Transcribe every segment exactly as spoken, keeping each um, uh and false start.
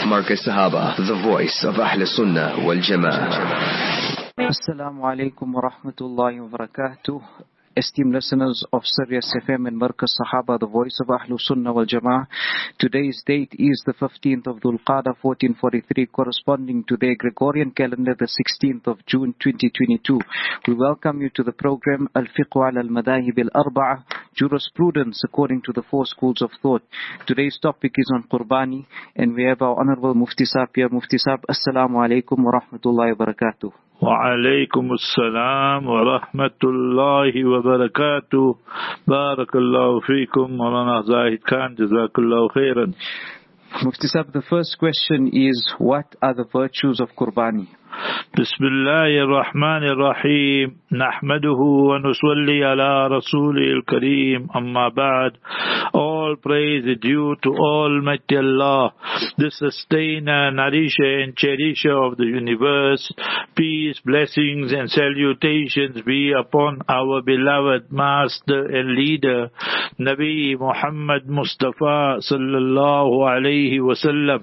Markaz Sahaba, the voice of Ahl Sunnah wal Jama'ah. Assalamu alaikum wa rahmatullahi wa barakatuh. Esteemed listeners of Sirius F M and Markaz Sahaba, the voice of Ahl Sunnah wal Jama'ah. Today's date is the fifteenth of Dhul Qa'dah fourteen forty-three, corresponding to the Gregorian calendar, the sixteenth of June twenty twenty-two. We welcome you to the program Al-Fiqh ala al-Madahib al-Arba'ah, Jurisprudence according to the four schools of thought. Today's topic is on Qurbani, and we have our Honorable Mufti Saab here. Mufti Saab, Assalamu alaikum wa rahmatullahi wa barakatuh. Wa alaikum assalam wa rahmatullahi wa barakatuh. Barakallahu feekum. Maulana Zahid Khan, Jazakallahu khairan. Mufti Saab, the first question is, what are the virtues of Qurbani? Bismillahir Rahmanir Rahim. Nahmaduhu wa nusalli ala Rasulil Kareem. Amma ba'd. All praise is due to Almighty Allah, the sustainer, nourisher and cherisher of the universe. Peace, blessings and salutations be upon our beloved master and leader, Nabi Muhammad Mustafa sallallahu alayhi wa sallam.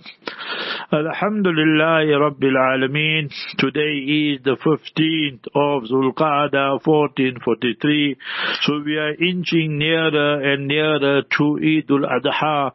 Alhamdulillahi Rabbil Alameen. Today is the fifteenth of Dhul Qa'dah fourteen forty-three. So we are inching nearer and nearer to Eid al-Adha,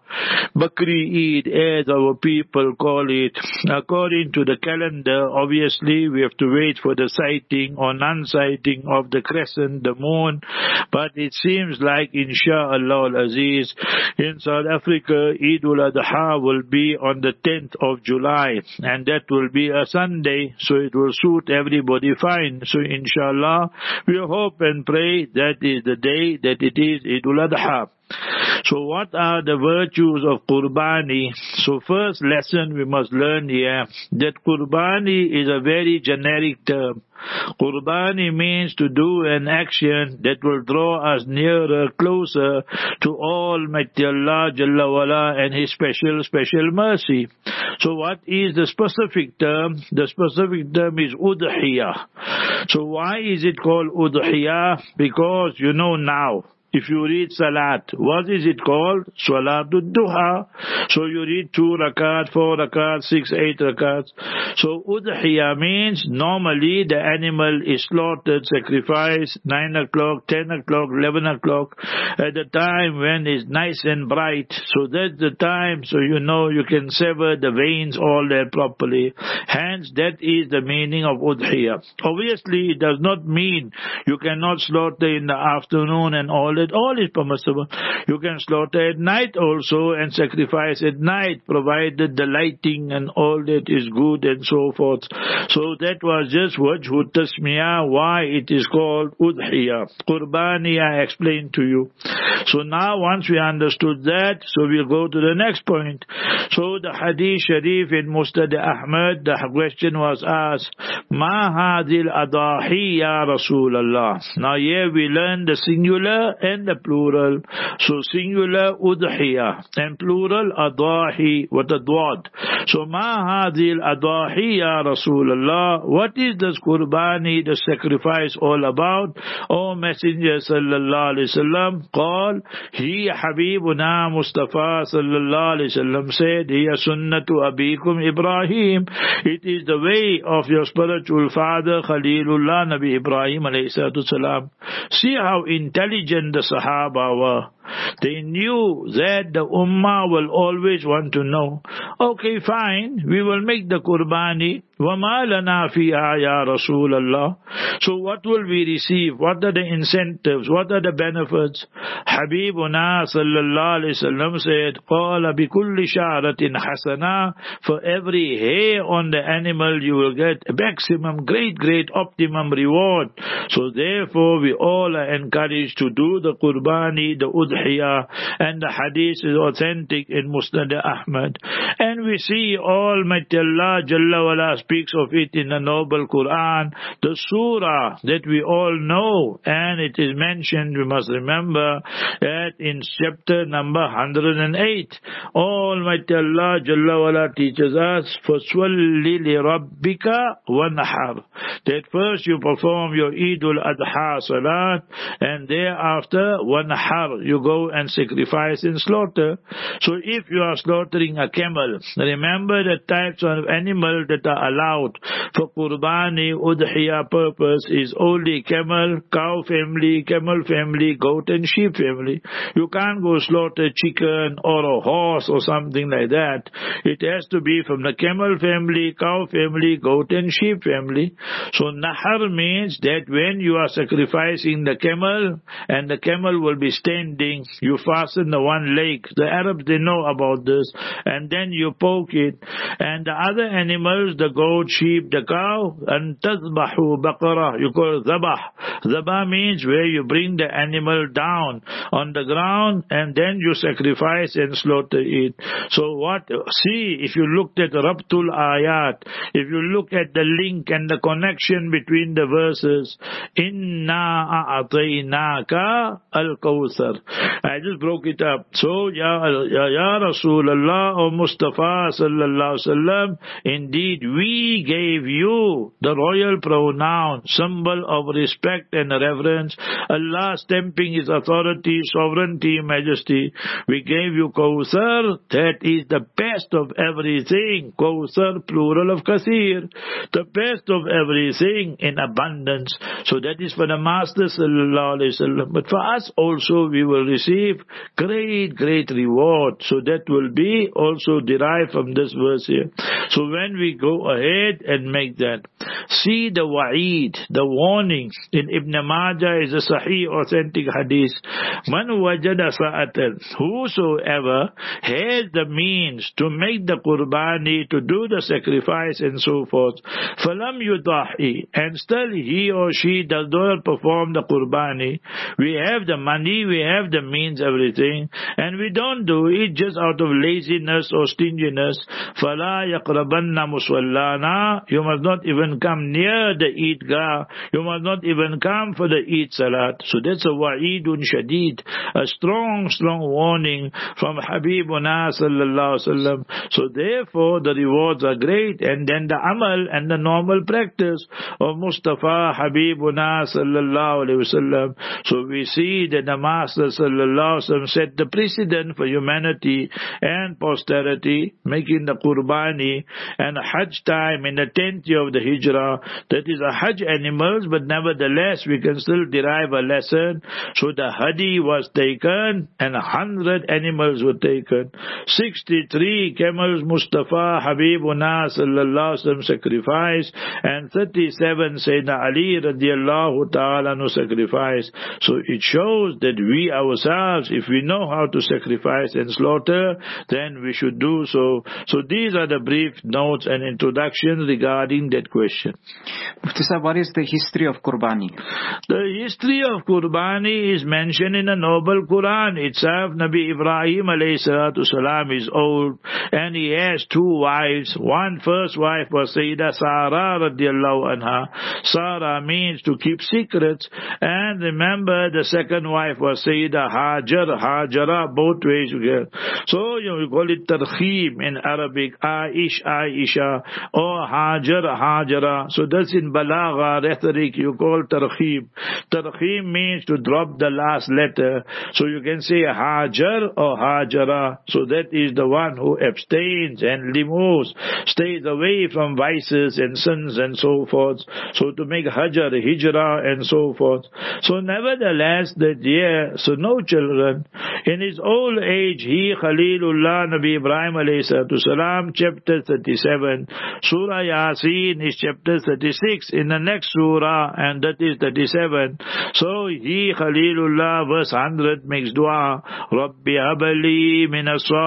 Bakri Eid as our people call it. According to the calendar, obviously we have to wait for the sighting or non-sighting of the crescent, the moon. But it seems like, Insha'Allah al-Aziz, in South Africa, Eid al-Adha will be on the tenth of July, and that will be a Sunday. So it will suit everybody fine. So inshallah, we hope and pray that is the day that it is Eid al-Adha. So what are the virtues of Qurbani? So first lesson we must learn here, that Qurbani is a very generic term. Qurbani means to do an action that will draw us nearer, closer to Almighty Allah Jalla wala and His special, special mercy. So what is the specific term? The specific term is Udhiyah. So why is it called Udhiyah? Because you know now, if you read Salat, what is it called? Salatul Duha. So you read two rakat, four rakat, six, eight rakats. So Udhiyah means normally the animal is slaughtered, sacrificed, nine o'clock, ten o'clock, eleven o'clock, at the time when it's nice and bright. So that's the time, so you know you can sever the veins all there properly. Hence, that is the meaning of Udhiyah. Obviously, it does not mean you cannot slaughter in the afternoon and all that. All is permissible. You can slaughter at night also and sacrifice at night, provided the lighting and all that is good and so forth. So that was just wajhu tasmiyah, why it is called Udhiyah. Qurbani I explained to you. So now once we understood that, so we'll go to the next point. So the Hadith Sharif in Musnad Ahmad, the question was asked, Ma hadil adahi ya Rasulallah. Now here we learn the singular and the plural. So singular Udhiyah and plural Adahi with a dwad. So Ma hadil adahi ya Rasulallah. What is this Qurbani, the sacrifice, all about? O Messenger sallallahu alayhi wasallam, call he Habibuna Mustafa sallallahu alayhi wasallam said, Hiya sunnatu abikum Ibrahim. It is the way of your spiritual father Khalilullah Nabi Ibrahim alayhi salatu salam. See how intelligent the Sahaba were. They knew that the Ummah will always want to know. Okay, fine, we will make the Qurbani. وَمَا لَنَا فِيهَا يَا رَسُولَ اللَّهِ. So what will we receive? What are the incentives? What are the benefits? Habibuna sallallahu alayhi wasallam said, قَالَ بِكُلِّ شَعْرَةٍ حَسَنَةٍ. For every hair on the animal you will get a maximum, great, great, optimum reward. So therefore we all are encouraged to do the Qurbani, the Udhiyah, and the hadith is authentic in Musnad Ahmad. And we see Almighty Allah Jalla wala speaks of it in the noble Quran, the surah that we all know, and it is mentioned, we must remember, that in chapter number one hundred eight, Almighty Allah Jalla wala teaches us, فَصَلِّ لِرَبِّكَ وَنَحَرْ. That first you perform your Eid al-Adha Salat, and thereafter, وَنَحَرْ, you go and sacrifice and slaughter. So if you are slaughtering a camel, remember the types of animal that are allowed for Qurbani, Udhiyah purpose is only camel, cow family, camel family, goat and sheep family. You can't go slaughter chicken or a horse or something like that. It has to be from the camel family, cow family, goat and sheep family. So Nahar means that when you are sacrificing the camel and the camel will be standing, you fasten the one leg. The Arabs, they know about this. And then you poke it. And the other animals, the goat, sheep, the cow, and tazbahu baqarah, you call it zabah. Zabah means where you bring the animal down on the ground and then you sacrifice and slaughter it. So what, see, if you looked at Rabtul Ayat, if you look at the link and the connection between the verses, Inna a'ataynaka al-Kawthar. I just broke it up. So, Ya, ya, ya Rasulallah or Mustafa sallallahu alaihi wasallam, indeed we gave you the royal pronoun, symbol of respect and reverence. Allah stamping His authority, sovereignty, majesty. We gave you Kawthar, that is the best of everything. Kawthar, plural of Kathir, the best of everything in abundance. So that is for the Master sallallahu alaihi wasallam. But for us also we will receive great, great reward. So that will be also derived from this verse here. So when we go ahead and make that, see the wa'id, the warning in Ibn Majah is a sahih, authentic hadith. Man wajada sa'atan, whosoever has the means to make the qurbani, to do the sacrifice and so forth, falam yudahi, and still he or she does not perform the qurbani. We have the money, we have the means, everything, and we don't do it just out of laziness or stinginess. Fala yaqrabanna muswallana, you must not even come near the Eidgah, you must not even come for the Eid Salat. So that's a wa'idun shadid, a strong, strong warning from Habibuna sallallahu alaihi wasallam. So therefore the rewards are great, and then the amal and the normal practice of Mustafa Habibuna sallallahu alaihi wasallam. So we see that the Master sallallahu alaihi wasallam set the precedent for humanity and posterity, making the qurbani and Hajj time in the tenth year of the Hijrah. That is a Hajj animals, but nevertheless we can still derive a lesson. So the Hadi was taken and a hundred animals were taken. Sixty-three camels Mustafa Habibuna sallallahu alaihi wasallam sacrificed, and thirty-seven Sayyidina Ali radiallahu ta'ala no sacrifice. So it shows that we ourselves, if we know how to sacrifice and slaughter, then we should do so. So these are the brief notes and introduction regarding that question. Mufti Sahib, what is the history of Qurbani? The history of Qurbani is mentioned in the Noble Quran itself. Nabi Ibrahim alayhi salatu salam is old and he has two wives. One first wife was Sayyida Sarah radiallahu anha. Sarah means to keep secrets. And remember the second wife was Sayyida Hajar, Hajara, both ways you get. So you know, we call it Tarkhim in Arabic, Aish, Aisha, or Hajar, Hajara. So that's in Balagha, rhetoric, you call Tarkhim. Tarkhim means to drop the last letter. So you can say Hajar or Hajara. So that is the one who abstains and removes, stays away from vices and sins and so forth. So to make Hajar, Hijrah and so forth. So nevertheless, that year, so no children. In his old age, he, Khalilullah, Nabi Ibrahim alayhi salatu salam, chapter thirty-seven. Surah Yasin is chapter thirty-six in the next surah, and that is thirty-seven. So he, Khalilullah, verse one hundred, makes dua, Rabbi habali min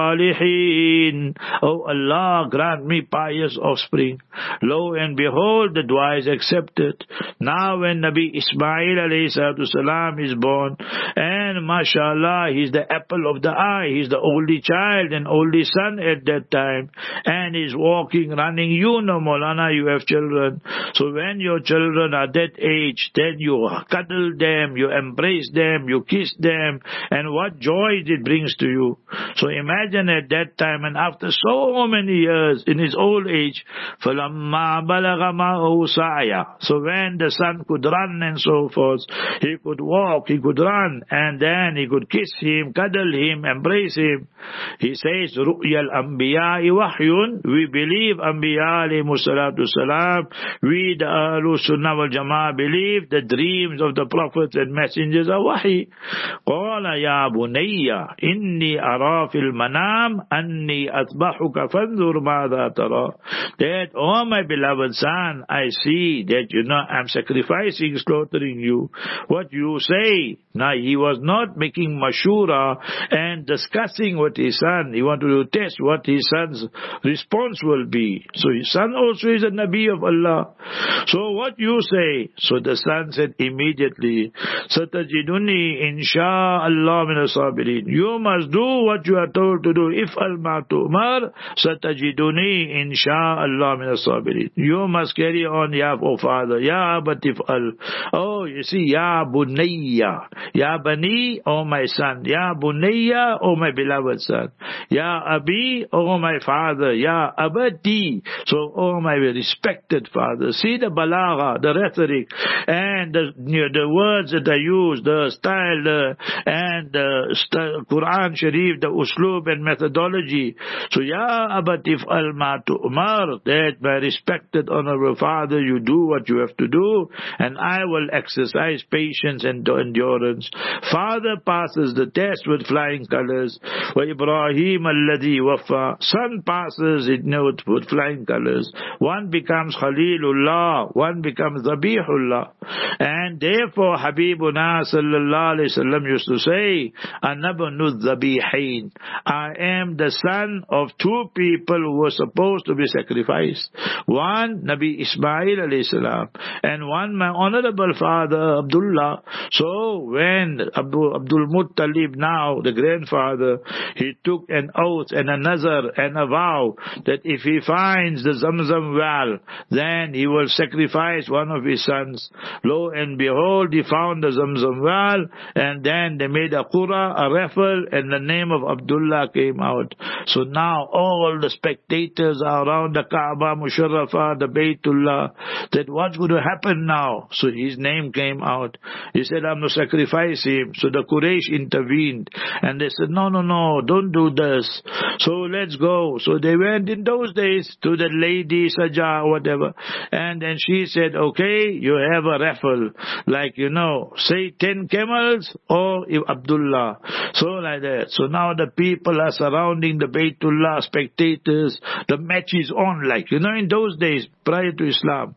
as-salihin. Oh Allah, grant me pious offspring. Lo and behold, the dua is accepted. Now when Nabi Ismail alayhi salatu salam is born, and mashallah, he's the apple of the eye, he's the only child and only son at that time, and he's walking, running. You know, Maulana, you have children. So when your children are that age, then you cuddle them, you embrace them, you kiss them, and what joy it brings to you. So imagine at that time, and after after so many years, in his old age, فَلَمَّا بَلَغَ مَعَهُ سَعْيًا. So when the son could run and so forth, he could walk, he could run, and then he could kiss him, cuddle him, embrace him. He says, رُؤْيَا الْأَنْبِيَاءِ وَحْيٌ. We believe Anbiya alayhimu salatu salam. We, the Ahlul Sunnah wal Jama'ah, believe the dreams of the prophets and messengers are wahi. قَالَ يَا بُنَيَّ إِنِّي أَرَى فِي الْمَنَامِ أَنِّي أَذْبَحُكَ فَانْظُرْ مَاذَا تَرَى. That, oh my beloved son, I see that, you know, I'm sacrificing, slaughtering you. What you say? Now, he was not making mashura and discussing with his son. He wanted to test what his son's response will be. So his son also is a Nabi of Allah. So what you say? So the son said immediately, Satajiduni insha'Allah min as-sabirin. You must do what you are told to do. If al-ma tu'mar, satajiduni insha'Allah min as-sabirin. You must carry on, ya oh father, ya abatif al. Oh, you see, ya bunayya, ya bani, oh my son, ya bunayya, oh my beloved son, ya abi, oh my father, ya abati, so oh my respected father. See the balagha, the rhetoric, and the, you know, the words that I use, the style, the, and the st- Quran Sharif, the uslub and methodology. So ya abatif al ma tu'mar, that my respected honorable father, you do what you have to do, and I will exercise patience and endurance. Father passes the test with flying colors. Wa Ibrahim alladhi wafa. Son passes it with, with flying colors. One becomes Khalilullah, one becomes Zabihullah. And therefore Habibuna sallallahu alayhi wasallam used to say, Anabnu Zabihain. I am the son of two people who were supposed to be sacrificed. One, Nabi Ismail alayhi salam, and one, my honorable father, Abdullah. So when Abu, Abdul Muttalib, now the grandfather, he took an oath and a nazar and a vow that if he finds the Zamzam well, then he will sacrifice one of his sons. Lo and behold, he found the Zamzam well, and then they made a qura, a raffle, and the name of Abdullah came out. So now all the spectators are around the Kaaba Musharrafah, the Baytullah, that what's going to happen now? So his name came out. He said, I'm going to sacrifice him. So the Quraysh intervened, and they said, no, no, no, don't do this. So let's go. So they went in those days to the lady Saja or whatever, and then she said, okay, you have a raffle, like, you know, say ten camels or Abdullah. So like that. So now the people are surrounding the Baytullah, spectators. The match is on, like, you know, in those days prior to Islam.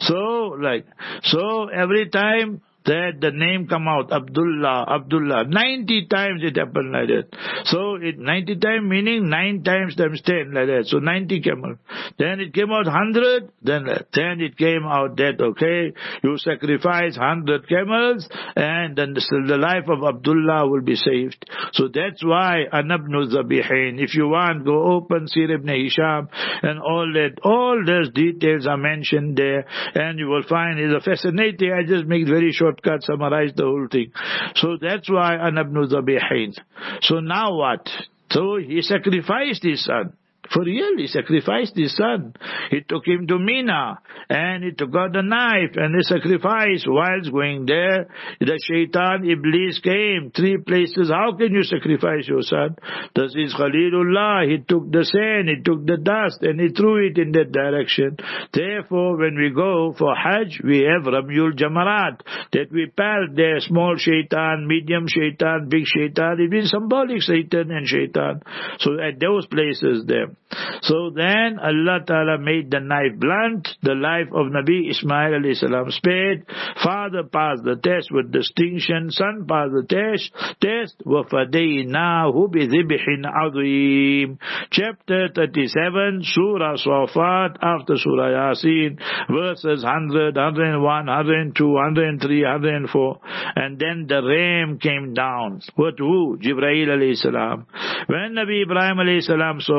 So like, so every time that the name come out, Abdullah, Abdullah, ninety times it happened like that. So it ninety times meaning nine times times ten, like that. So ninety camel. Then it came out one hundred, then then it came out that, okay, you sacrifice one hundred camels, and then the, the life of Abdullah will be saved. So that's why Anabnu Zabihain. If you want, go open Sir ibn Hisham, and all that, all those details are mentioned there, and you will find it's a fascinating. I just make very short cut, summarize the whole thing. So that's why Anabnu Zabihain. So now what? So he sacrificed his son. For real, he sacrificed his son. He took him to Mina, and he took out the knife, and he sacrificed. Whilst going there, the shaitan, Iblis came. Three places. How can you sacrifice your son? This is Khalilullah. He took the sand, he took the dust, and he threw it in that direction. Therefore, when we go for Hajj, we have Ramyul Jamarat, that we pelt there, small shaitan, medium shaitan, big shaitan. It means symbolic Satan and shaitan. So at those places there. So then Allah Ta'ala made the knife blunt, the life of Nabi Ismail alayhi salam spared. Father passed the test with distinction, son passed the test, test, وَفَدَيْنَاهُ بِذِبْحٍ عَظِيمٍ. Chapter thirty-seven, Surah Safat, after Surah Yasin, verses one hundred, one hundred one, one hundred two, one hundred three, one hundred four. And then the ram came down. What who? Jibreel alayhi salam. When Nabi Ibrahim alayhi salam saw that,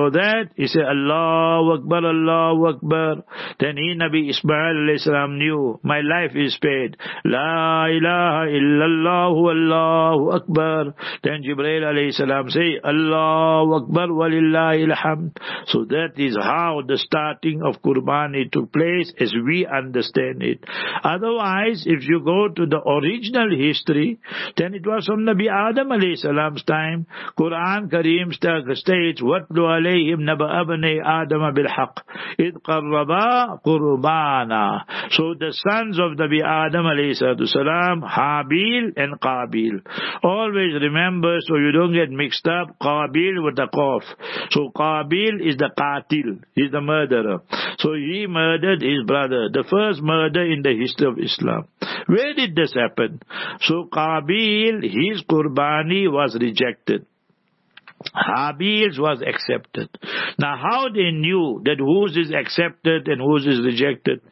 that? He said, Allahu Akbar, Allahu Akbar. Then he, Nabi Ismail alayhi salam, knew, my life is paid. La ilaha illallah, Allahu Akbar. Then Jibreel alayhi salam say, Allahu Akbar, walillahi alhamd. So that is how the starting of Qurbani took place as we understand it. Otherwise, if you go to the original history, then it was from Nabi Adam alayhi salam's time. Quran Kareem states, وَاتْلُ عَلَيْهِمْ نَبَأَ بَنِي آدَمَ بِالْحَقِّ إِذْ قَرَّبَا قُرْبَانًا. So the sons of Nabi Adam alayhi salam, Habil and Qabil. Always remember, so you don't get mixed up, Qabil with the Qaf. So Qabil is the Qatil, he's the murderer. So he murdered his brother, the first murder in the history of Islam. Where did this happen? So Qabil, his Qurbani was rejected. Habil's was accepted. Now how they knew that whose is accepted and whose is rejected?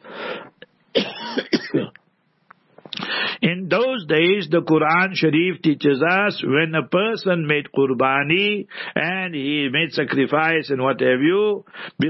In those days, the Quran Sharif teaches us when a person made Qurbani and he made sacrifice and what have you,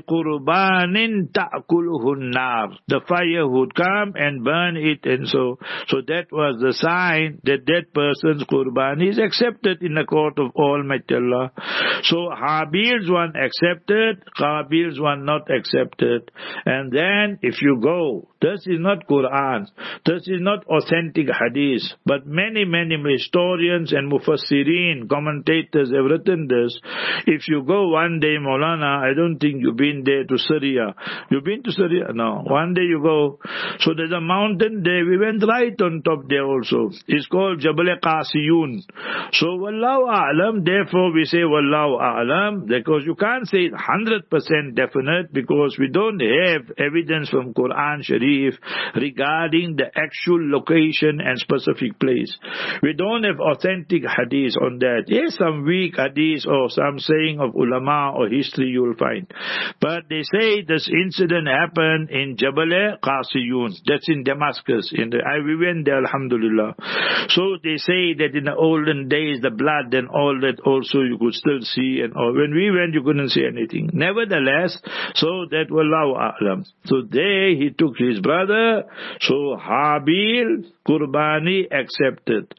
بِقُرْبَانٍ تَأْكُلُهُ النَّارِ, the fire would come and burn it, and so so that was the sign that that person's Qurbani is accepted in the court of Almighty Allah. So Habil's one accepted, Qabil's one not accepted. And then if you go, this is not Quran, this is not authentic hadith, but many, many historians and mufassirin, commentators have written this. If you go one day, Maulana, I don't think you've been there to Syria. You've been to Syria? No. One day you go. So there's a mountain there. We went right on top there also. It's called Jabal Qasiyun. So Wallahu A'lam, therefore we say Wallahu A'lam, because you can't say one hundred percent definite because we don't have evidence from Quran Sharif regarding the actual location and specific place. We don't have authentic hadith on that. Yes, some weak hadith or some saying of ulama or history you will find. But they say this incident happened in Jabal Qasiyun. That's in Damascus. In the, I, we went there, alhamdulillah. So they say that in the olden days, the blood and all that also you could still see. And all. When we went, you couldn't see anything. Nevertheless, so that Wallahu A'lam. So there he took his brother. So Habil, Qurbani accepted.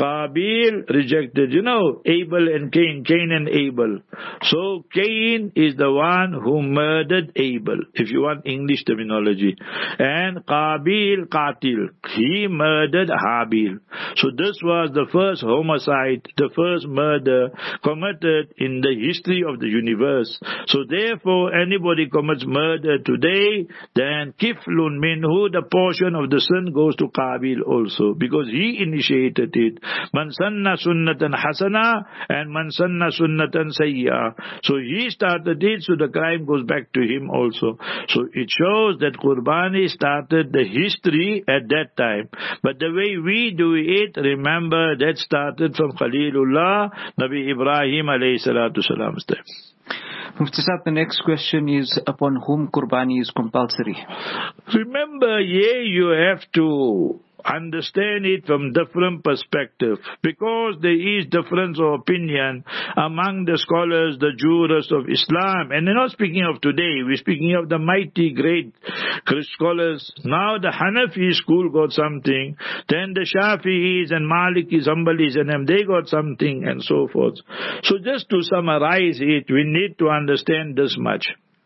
Qabil rejected. You know, Abel and Cain, Cain and Abel. So Cain is the one who murdered Abel, if you want English terminology. And Qabil, Qatil, he murdered Habil. So this was the first homicide, the first murder committed in the history of the universe. So therefore, anybody commits murder today, then kiflun minhu, the portion of the sin goes to Qabil also, because he initiated it. Man sanna sunnatan hasana and man sanna sunnatan sayya. So he started it, so the crime goes back to him also. So it shows that Qurbani started the history at that time. But the way we do it, remember, that started from Khalilullah, Nabi Ibrahim alayhi salatu salam's time. Mufti Saab, the next question is upon whom Qurbani is compulsory. Remember, yeah, you have to understand it from different perspective, because there is difference of opinion among the scholars, the jurists of Islam. And we're not speaking of today, we're speaking of the mighty great scholars. Now the Hanafi school got something, then the Shafi'is and Malikis, Hanbalis and them, they got something, and so forth. So just to summarize it, we need to understand this much.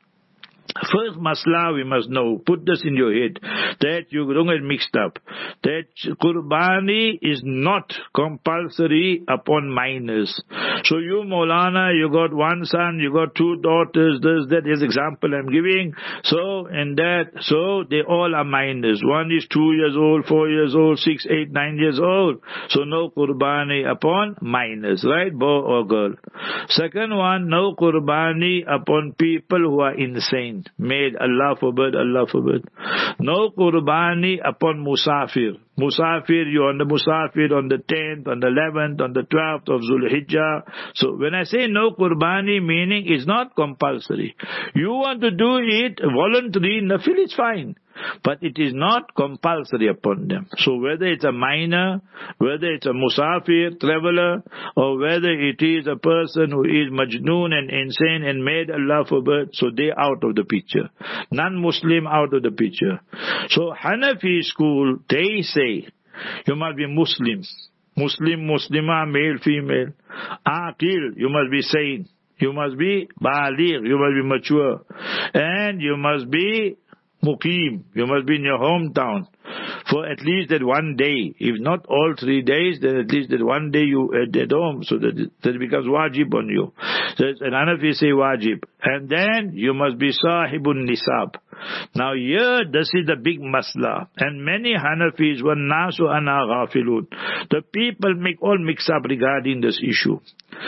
First masla we must know, put this in your head, that you don't get mixed up, that Qurbani is not compulsory upon minors. So you Maulana, you got one son, you got two daughters, this, that is example I'm giving. So in that, so they all are minors. One is two years old, four years old, six, eight, nine years old. So no Qurbani upon minors, right, boy or girl. Second one, no Qurbani upon people who are insane. Made, Allah forbid, Allah forbid. No Qurbani upon Musafir. Musafir, you're on the Musafir on the tenth, on the eleventh, on the twelfth of Zulhijjah. So when I say no Qurbani, meaning it's not compulsory. You want to do it voluntary, nafil, it's fine. but it is not compulsory upon them. So whether it's a minor, whether it's a musafir, traveler, or whether it is a person who is majnoon and insane and made Allah forbid, so they out of the picture. Non-Muslim out of the picture. So Hanafi school, they say, you must be Muslim. Muslim, Muslimah, male, female. Aqil, you must be sane. You must be baligh, you must be mature. And you must be muqim, you must be in your hometown for at least that one day. If not all three days, then at least that one day you at, at home, so that it, that it becomes wajib on you. So an Hanafi say wajib. And then you must be sahibun nisab. Now here, this is the big masla. And many Hanafis were nasu ana ghafilun. The people make all mix up regarding this issue.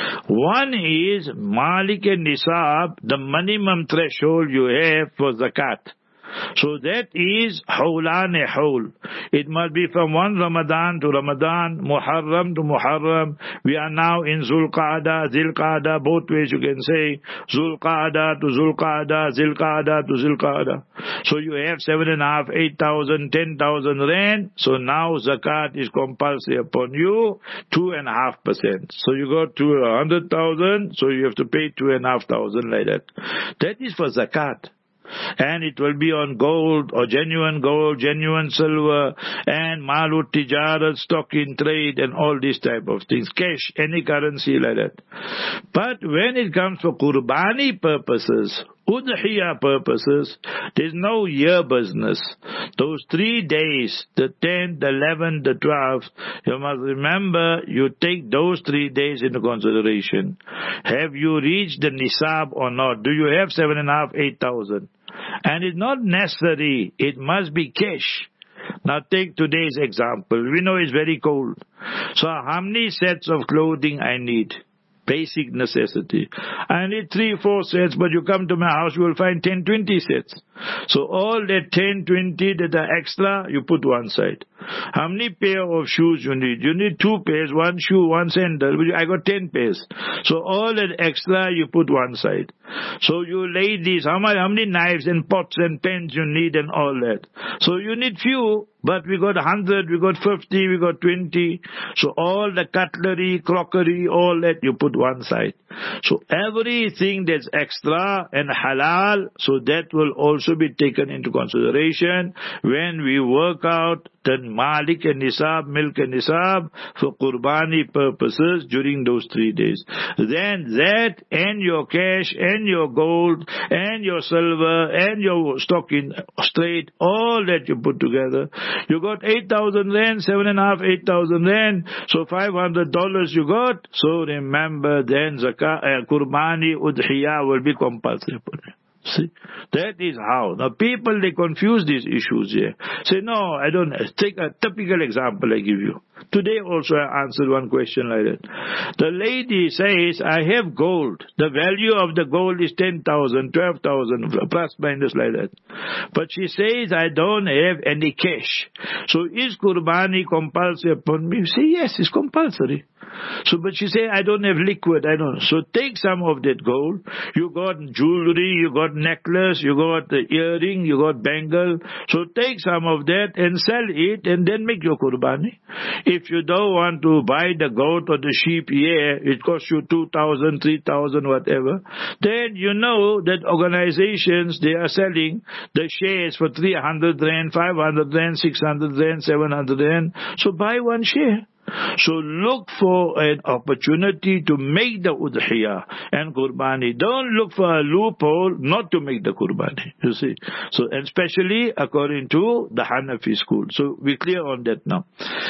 One is Malik and Nisab, the minimum threshold you have for zakat. So that is hawlan e hawl. It must be from one Ramadan to Ramadan, Muharram to Muharram. We are now in Zulqa'dah, Zilqa'dah, both ways you can say, Zulqa'dah to Zulqa'dah, Zilqa'dah to Zilqa'dah. So you have seven and a half, eight thousand, ten thousand rand. So now zakat is compulsory upon you, two and a half percent. So you got to a hundred thousand, so you have to pay two and a half thousand like that. That is for zakat. And it will be on gold or genuine gold, genuine silver, and malut tijarat, stock in trade, and all these type of things. Cash, any currency like that. But when it comes for qurbani purposes, udhiyah purposes, there's no year business. Those three days, the tenth, the eleventh, the twelfth, you must remember, you take those three days into consideration. Have you reached the nisab or not? Do you have seven and a half, eight thousand? And it's not necessary, it must be cash. Now take today's example. We know it's very cold. So how many sets of clothing I need? Basic necessity. I need three, four sets, but you come to my house, you will find ten, twenty sets. So all that ten, twenty that are extra, you put one side. How many pair of shoes you need? You need two pairs, one shoe, one sandal. I got ten pairs. So all that extra, you put one side. So you ladies, how many, how many knives and pots and pens you need and all that. So you need few, but we got a hundred, we got fifty, we got twenty. So all the cutlery, crockery, all that you put one side. So everything that's extra and halal, so that will also be taken into consideration when we work out the malik and nisab, milk and nisab for qurbani purposes during those three days. Then that and your cash and your gold and your silver and your stock in trade, all that you put together, you got eight thousand rand, seven and a half, eight thousand rand, so five hundred dollars you got. So remember, then zakah, uh, qurbani, udhiyah will be compulsory. See, that is how. Now people, they confuse these issues here. Say, no, I don't. Take a typical example I give you. Today also I answered one question like that. The lady says, I have gold. The value of the gold is ten thousand, twelve thousand, plus minus like that. But she says, I don't have any cash. So is qurbani compulsory upon me? You say, yes, it's compulsory. So, but she say, I don't have liquid, I don't. So take some of that gold. You got jewelry, you got necklace, you got the earring, you got bangle. So take some of that and sell it and then make your qurbani. If you don't want to buy the goat or the sheep here, it costs you two thousand, three thousand, whatever. Then you know that organizations, they are selling the shares for three hundred rand, five hundred rand, six hundred rand, seven hundred rand. So buy one share. So look for an opportunity to make the udhiyah and qurbani. Don't look for a loophole not to make the qurbani. You see. So, especially according to the Hanafi school. So we're clear on that now.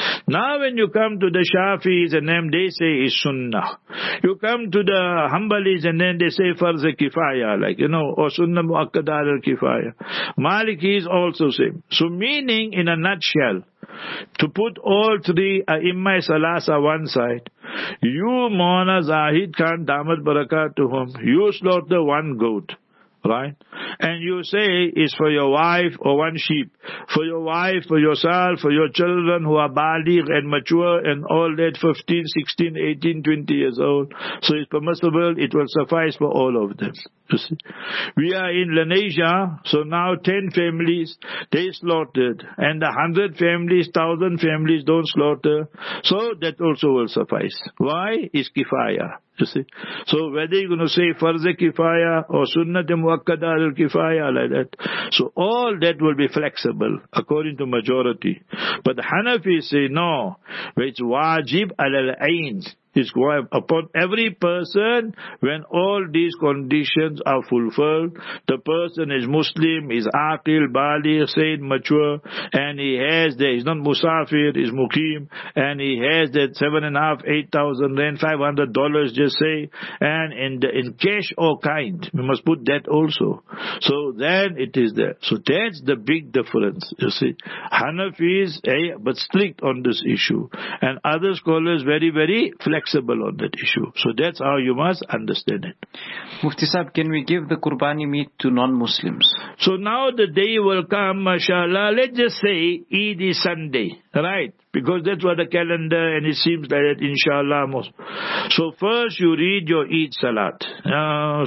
Now when you come to the Shafis and them, they say it's sunnah. You come to the Hanbalis and then they say farz kifaya, like, you know, or sunnah muakkada al-kifaya. Maliki is also same. So meaning, in a nutshell, to put all three A'immah Salasa one side, you Maulana Zahid Khan Damat Barakatuhum, you slaughter one goat, right? And you say it's for your wife or one sheep, for your wife, for yourself, for your children who are baligh and mature and all that, fifteen, sixteen, eighteen, twenty years old. So it's permissible, it will suffice for all of them. You see, we are in Lenasia, so now ten families, they slaughtered, and a hundred families, thousand families don't slaughter, so that also will suffice. Why? Is kifaya. You see, so whether you're going to say farz kifaya or sunnat muakkada al kifaya like that, so all that will be flexible according to majority. But the Hanafis say no, it's wajib al ayn. It's upon every person when all these conditions are fulfilled. The person is Muslim, is aqil, baligh, said, mature, and he has that, he's not musafir, is muqim, and he has that seven and a half, eight thousand rand, five hundred dollars, just say, and in the, in cash or kind, we must put that also. So then it is there. So that's the big difference, you see. Hanafis, eh, but strict on this issue, and other scholars very, very flexible on that issue. So that's how you must understand it. Mufti Sahib, can we give the Qurbani meat to non-Muslims? So now the day will come, mashallah, let's just say Eid is Sunday, right? Because that's what the calendar, and it seems like that, inshallah. Most. So first you read your Eid Salat, uh,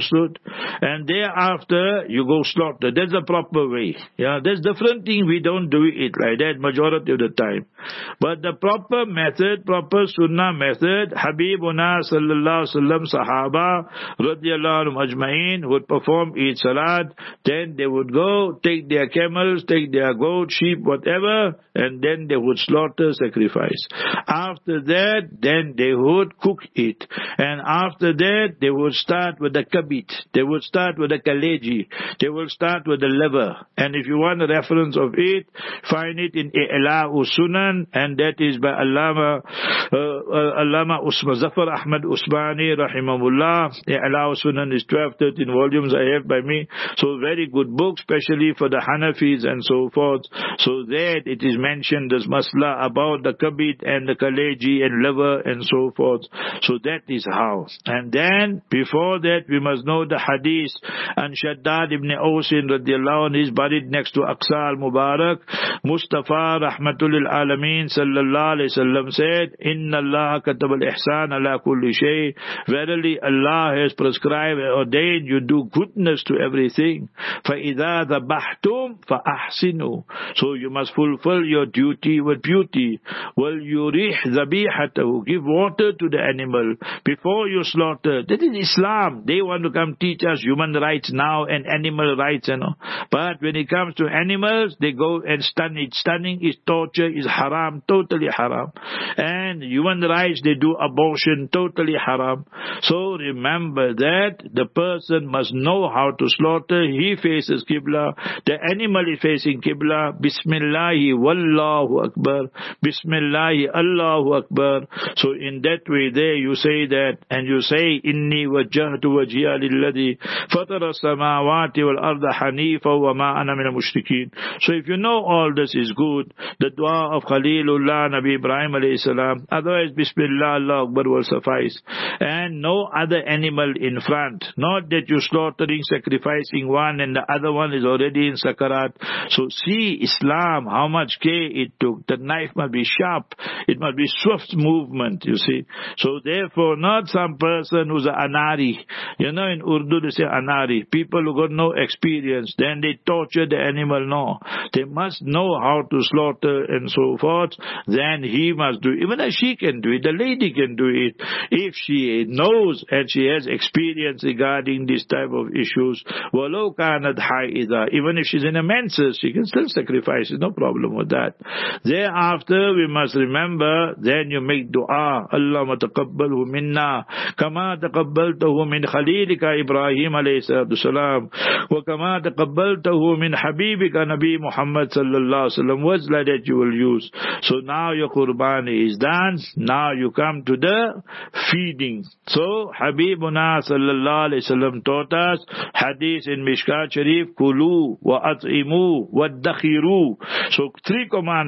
and thereafter you go slaughter. That's the proper way. Yeah, there's different thing, we don't do it like that majority of the time. But the proper method, proper sunnah method, Habibuna sallallahu alaihi wasallam, Sahaba radiyallahu anhum ajma'in would perform Eid Salat, then they would go, take their camels, take their goat, sheep, whatever, and then they would slaughter, sacrifice. After that, then they would cook it. And after that, they would start with the kabit. They would start with the kaleji. They will start with the liver. And if you want a reference of it, find it in I'la'u Sunan, and that is by Allama, uh, uh, Allama Usma, Zafar Ahmad Usmani, rahimahullah. I'la'u Sunan is twelve, thirteen volumes I have by me. So very good book, especially for the Hanafis and so forth. So that it is mentioned as masla about the kabit and the kaleji and liver and so forth. So that is how. And then before that we must know the hadith. And Shaddad ibn Awsin radiallahu anhu is buried next to Aqsa al-Mubarak. Mustafa rahmatul alameen sallallahu alayhi wasallam said, Inna Allah katab al-ihsan ala kulli shay. Verily Allah has prescribed and ordained you do goodness to everything. فَإِذَا ذَبَحْتُمْ فَأَحْسِنُوا. So you must fulfill your duty with beauty. Well, yurih zabihatahu. Give water to the animal before you slaughter. That is Islam. They want to come teach us human rights now and animal rights and all. But when it comes to animals, they go and stun it. Stunning is torture, is haram, totally haram. And human rights, they do abortion, totally haram. So remember that the person must know how to slaughter. He faces Qibla. The animal is facing Qibla. Bismillahi wallahu akbar. Bismillahi Allahu Akbar. So in that way there you say that, and you say Inni wajjahtu wajhiya lilladhi fatara samawati wal arda hanifa wa ma ana min al-mushrikeen. So if you know all this is good, the dua of Khalilullah Nabi Ibrahim alayhi salam, otherwise Bismillah Allah Akbar will suffice. And no other animal in front, not that you slaughtering, sacrificing one and the other one is already in sakarat. So see Islam, how much care it took. The knife must be sharp. It must be swift movement, you see. So therefore, not some person who's an anari. You know, in Urdu they say anari. People who got no experience. Then they torture the animal. No. They must know how to slaughter and so forth. Then he must do it. Even if she can do it, the lady can do it. If she knows and she has experience regarding this type of issues, walau kanat haida. Even if she's in a menses, she can still sacrifice. There's no problem with that. Thereafter, we must remember, then you make dua. Allahumma taqabbalhu minna, kama taqabbaltahu min khalilika Ibrahim alayhi salatu salam, wa kama taqabbaltahu min habibika Nabi Muhammad sallallahu alaihi wasallam. Words like that you will use. So now your qurbani is done. Now you come to the feeding. So Habibuna sallallahu alaihi wasallam taught us, hadith in Mishkat Sharif, kulu wa at'imu wa dakhiru. So three commandments. The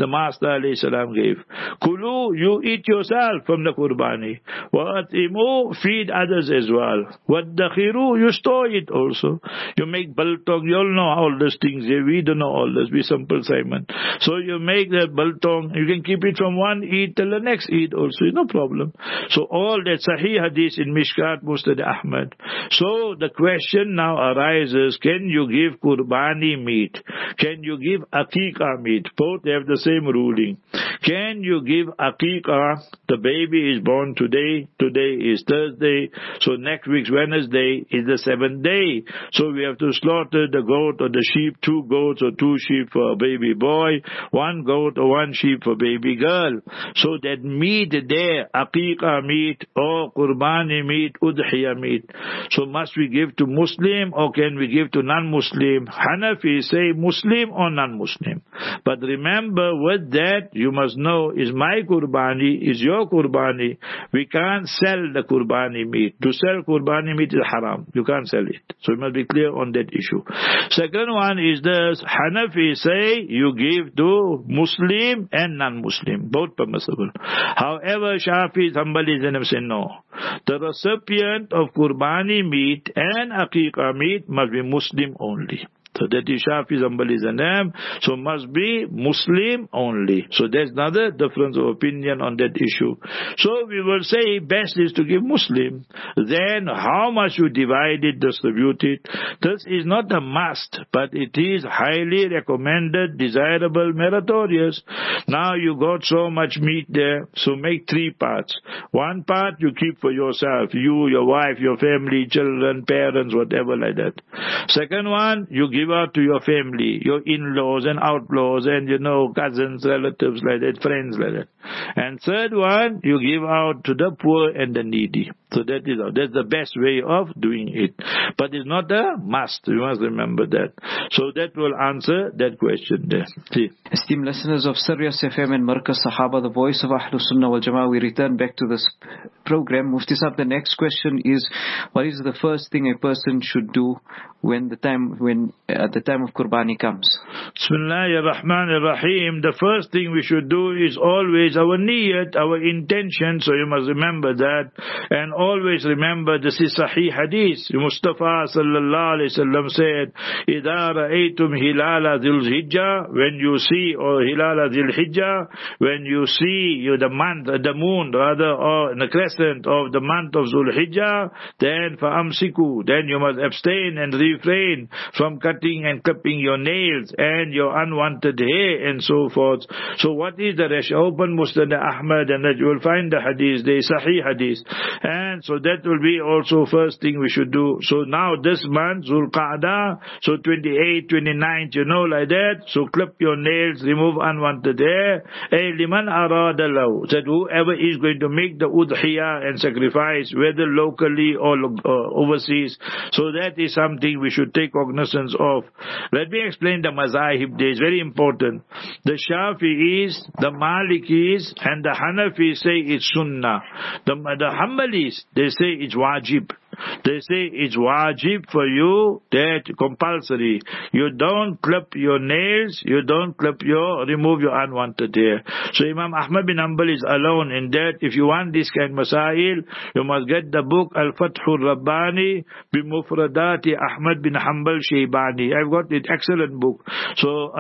Master alayhi salam gave. Kulu, you eat yourself from the qurbani. Wa atimu, feed others as well. Waddakhiru, you store it also. You make biltong, you all know all these things here. We don't know all this, we simple Simon. So you make that biltong, you can keep it from one Eid till the next Eid also, no problem. So all that Sahih Hadith in Mishkat Musnad Ahmad. So the question now arises, can you give qurbani meat? Can you give aqiqah meat? Both have the same ruling. Can you give aqiqah? The baby is born today, today is Thursday, so next week's Wednesday is the seventh day. So we have to slaughter the goat or the sheep, two goats or two sheep for a baby boy, one goat or one sheep for baby girl. So that meat there, aqiqah meat or qurbani meat, udhiyah meat. So must we give to Muslim or can we give to non-Muslim? Hanafi say Muslim or non-Muslim. But remember with that, you must know, is my qurbani, is your qurbani. We can't sell the qurbani meat. To sell qurbani meat is haram. You can't sell it. So you must be clear on that issue. Second one is this, Hanafi say you give to Muslim and non-Muslim, both permissible. However, Shafi'is, Hanbalis and them say no. The recipient of qurbani meat and aqiqah meat must be Muslim only. So that is Shafi'is, Hanbalis and them. So must be Muslim only. So there's another difference of opinion on that issue. So we will say best is to give Muslim. Then how much you divide it, distribute it. This is not a must, but it is highly recommended, desirable, meritorious. Now you got so much meat there, so make three parts. One part you keep for yourself, you, your wife, your family, children, parents, whatever like that. Second one, you give out to your family, your in-laws and outlaws and, you know, cousins, relatives like that, friends like that. And third one, you give out to the poor and the needy. So that is that's the best way of doing it. But it's not a must. You must remember that. So that will answer that question there. See. Esteemed listeners of Sirius F M and Markaz Sahaba, the voice of Ahlus Sunnah wal Jama'ah, we return back to this program. Mufti Sahab, the next question is, what is the first thing a person should do when the time when at the time of Qurbani comes? Bismillahir Rahmanir Rahim. The first thing we should do is always our niyat, our intention. So you must remember that. And always remember, this is Sahih Hadith. Mustafa sallallahu alayhi wasallam said, إِذَا رَأَيْتُمْ هِلَالَ ذِي الْحِجَّةِ, when you see, or Hilala Dhil Hijjah, when you see you the month, the moon rather, or the crescent of the month of Dhul Hijjah, then فَأَمْسِكُوا, then you must abstain and refrain from cutting and clipping your nails and your unwanted hair and so forth. So what is the rash? Open Musnad Ahmad and that you will find the hadith, the Sahih Hadith. And so that will be also first thing we should do. So now this month, Dhul Qa'dah, so twenty-eighth, twenty-ninth, you know, like that. So clip your nails, remove unwanted hair. A liman arada lahu, that whoever is going to make the udhiyah and sacrifice, whether locally or uh, overseas, so that is something we should take cognizance of. Let me explain the mazahib. There is very important. The Shafi'is, the Malikis, and the Hanafis say it's sunnah. The, the Hanbalis, they say it's wajib. They say it's wajib for you, that compulsory. You don't clip your nails, you don't clip your, remove your unwanted hair. So Imam Ahmad bin Hanbal is alone in that. If you want this kind of masail, you must get the book Al-Fathul Rabbani Bimufradati Ahmad bin Hanbal Shaybani. I've got it, excellent book. So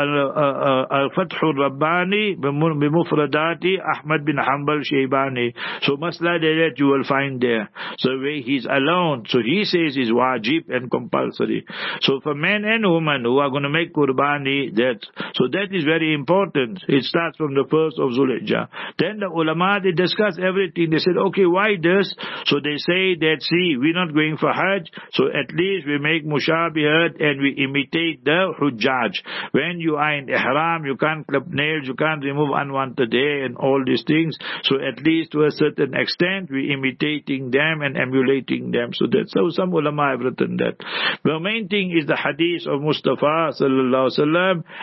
Al-Fathul Rabbani Bimufradati Ahmad bin Hanbal Shaybani. So masla that you will find there. So where he's alone. So he says is wajib and compulsory. So for men and women who are going to make qurbani, that so that is very important. It starts from the first of Zulhijjah. Then the ulama, they discuss everything. They said, okay, why this? So they say that, see, we're not going for Hajj, so at least we make mushabihat and we imitate the Hujjaj. When you are in ihram, you can't clip nails, you can't remove unwanted hair and all these things. So at least to a certain extent, we're imitating them and emulating them. So that's how some ulama have written that. The main thing is the hadith of Mustafa sallallahu alaihi wasallam and our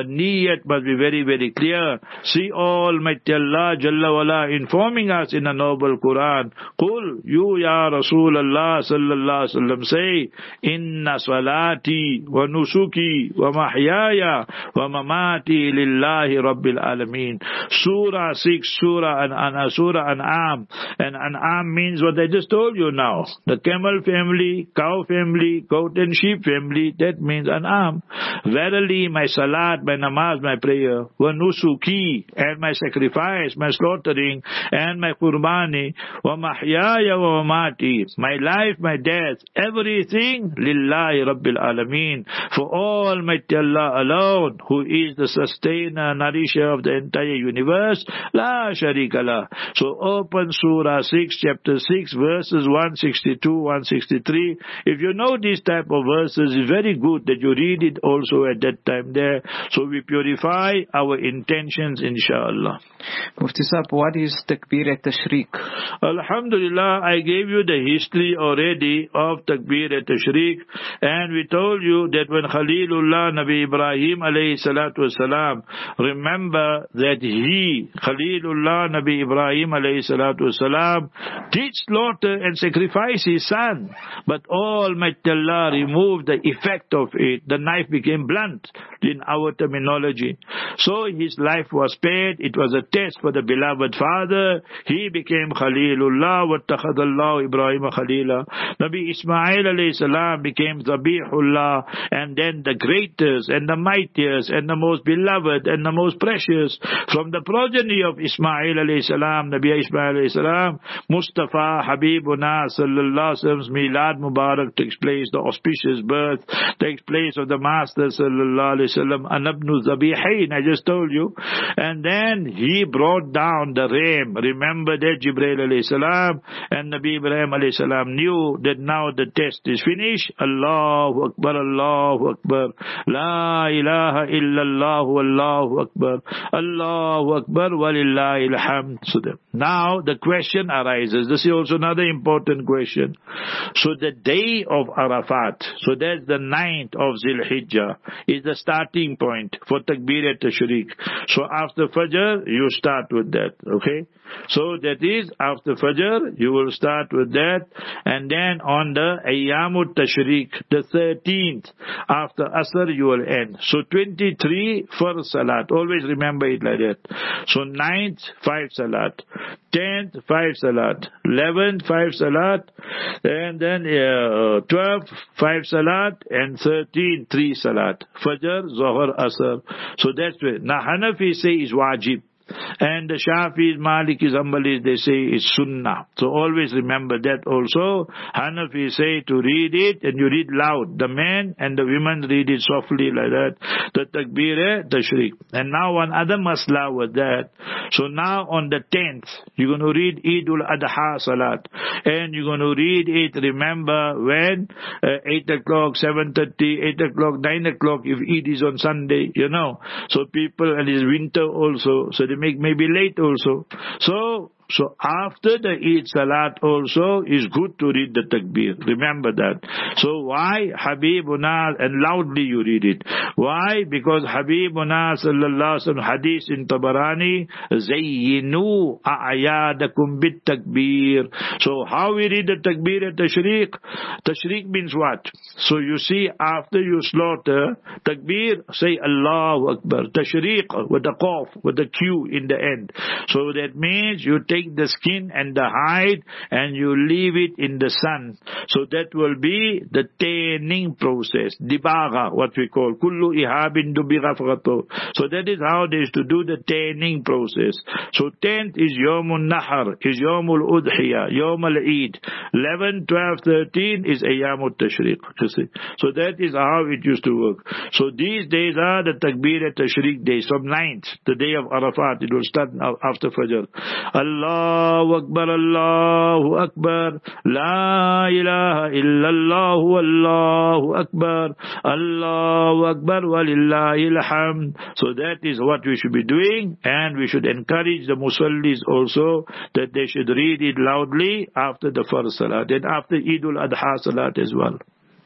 our niyat must be very, very clear. See Almighty Allah Jalla wala informing us in the noble Quran. Qul, you ya Rasulullah sallallahu alaihi wasallam say, inna salati wa nusuki wa mahyaya wa mamati lillahi rabbil alameen. Surah six, Surah an, an, Surah An'am. And An'am means what I just told you now. The camel family, cow family, goat and sheep family, that means An'am. Verily my salat, my namaz, my prayer, wa nusuki, and my sacrifice, my slaughtering, and my qurbani, wa mahyaya wa mamati, my life, my death, everything, lillahi rabbil alameen, for Almighty Allah alone, who is the sustainer, nourisher of the entire universe, la sharika lah. So open Surah six, chapter six, verses one sixty-two, one sixty-three. If you know these type of verses, it's very good that you read it also at that time there. So we purify our intentions, inshallah. Mufti Sahib, what is Takbir at-Tashriq? Alhamdulillah, I gave you the history already of Takbir at-Tashriq, and we told you that when Khalilullah Nabi Ibrahim alayhi salatu wasalam, remember that he, Khalilullah Nabi Ibrahim alayhi salatu wasalam, did slaughter and sacrifice his son, but Almighty Allah removed the effect of it. The knife became blunt in our terminology. So his life was spared. It was a test for the beloved father. He became Khalilullah, wattakhadallahu Ibrahim Khalila. Nabi Ismail alayhi salam became Zabihullah, and then the greatest and the mightiest and the most beloved and the most precious from the progeny of Ismail alayhi salam, Nabi Ismail alayhi salam, Mustafa Habibuna sallallahu alaihi wasallam's Milad Mubarak takes place, the auspicious birth takes place of the Master sallallahu alaihi wasallam, Anabnu Zabihain, I just told you. And then he brought down the ram. Remember that Jibreel alayhi salam and Nabi Ibrahim alayhi salam knew that now the test is finished. Allahu Akbar, Allahu Akbar, La ilaha illallah, Allahu Akbar, Allahu Akbar, walillahi alhamd. So now the question arises. This is also another important question. So the day of Arafat, so that's the ninth of Zil Hijjah, is the starting point for Takbir at-Tashriq. So after Fajr, you start with that, okay? So that is, after Fajr, you will start with that, and then on the Ayyamut Tashriq, the thirteenth, after Asr, you will end. So twenty-three for Salat, always remember it like that. So ninth, five Salat, tenth, five Salat, eleventh, five Salat, and then uh, twelfth, five Salat, and thirteenth, three Salat. Fajr, Zohar, Asr. So that's it. Now Hanafi say is wajib. And the Shafis, Malikis, Hanbalis, they say it's Sunnah. So always remember that also. Hanafi say to read it, and you read loud. The men and the women read it softly like that. The Takbir Tashriq. And now one other masla with that. So now on the tenth, you're going to read Eidul Adha Salat. And you're going to read it, remember, when? Uh, eight o'clock, seven thirty, eight o'clock, nine o'clock, if Eid is on Sunday, you know. So people, and it's winter also, so they make maybe late also. So, so after the Eid Salat also is good to read the Takbir. Remember that. So why? Habibuna, and loudly you read it. Why? Because Habibuna sallallahu alaihi wasallam hadith in Tabarani, Zayyinu a'yadakum bit takbir. So how we read the Takbir at Tashriq? Tashriq means what? So you see, after you slaughter, Takbir, say Allahu Akbar. Tashriq with the qaf, with the Q in the end. So that means you take the skin and the hide and you leave it in the sun. So that will be the tanning process. Dibaga, what we call. Kullu ihabin dubiga fagato. So that is how they used to do the tanning process. So tenth is Yawmul Nahar, is Yawmul Udhiyah, Yawmul Eid. eleven, twelve, thirteen is Ayyamut Tashriq. So that is how it used to work. So these days are the Takbir at-Tashriq days. From ninth, the day of Arafat, it will start after Fajr. Allah Allahu Akbar, Allahu Akbar, La ilaha illallah, Allahu Akbar, Allahu Akbar, walillahi alhamd. So that is what we should be doing, and we should encourage the Musallis also that they should read it loudly after the first Salat and after Eidul Adha Salat as well.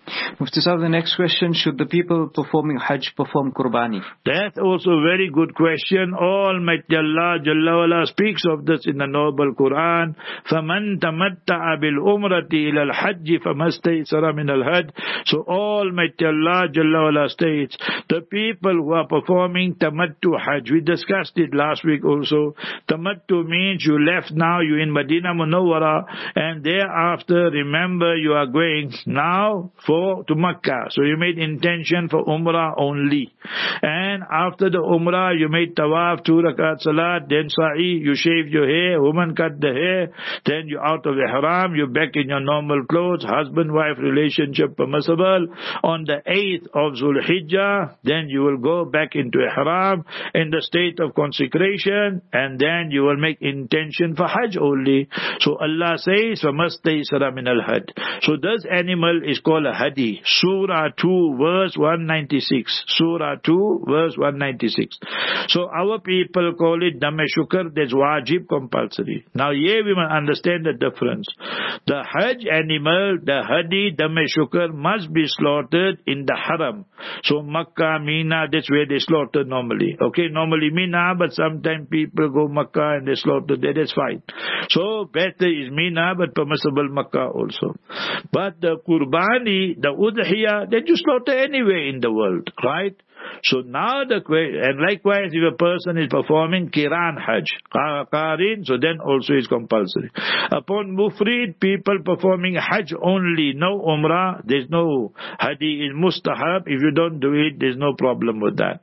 Mufti Sahib, the next question, should the people performing Hajj perform Qurbani? That's also a very good question. Almighty Allah Jalla wala speaks of this in the noble Quran. فَمَنْ تَمَتَّعَ بِالْأُمْرَةِ إِلَى الْحَجِّ فَمَسْتَيْسَرَ مِنَ الْهَدْ. So Almighty Allah Jalla wala states, the people who are performing Tamattu Hajj, we discussed it last week also. Tamattu means you left now, you in Medina Munawwara, and thereafter remember you are going now for to Makkah. So you made intention for Umrah only. And after the Umrah, you made Tawaf, two rakat Salat, then Sa'i, you shaved your hair, woman cut the hair, then you out of Ihram, you're back in your normal clothes, husband-wife relationship permissible. On the eighth of Zul Hijjah, then you will go back into Ihram in the state of consecration, and then you will make intention for Hajj only. So Allah says, فَمَسْتَيْسَرَ مِنَ الْهَدْ. So this animal is called a hadi. Surah two, verse one ninety-six. Surah two, verse one ninety-six. So our people call it Dam Shukr, that's wajib, compulsory. Now here we must understand the difference. The Hajj animal, the hadi, Dam Shukr, must be slaughtered in the haram. So Makkah, Mina, that's where they slaughter normally. Okay, normally Mina, but sometimes people go Makkah and they slaughter there, that's fine. So better is Mina, but permissible Makkah also. But the Qurbani, the Udhiyah, that you slaughter anywhere in the world, right? So now the question, and likewise if a person is performing Kiran Hajj, Qarin, so then also is compulsory. Upon Mufrid, people performing Hajj only, no Umrah, there's no Hadi, is Mustahab. If you don't do it, there's no problem with that.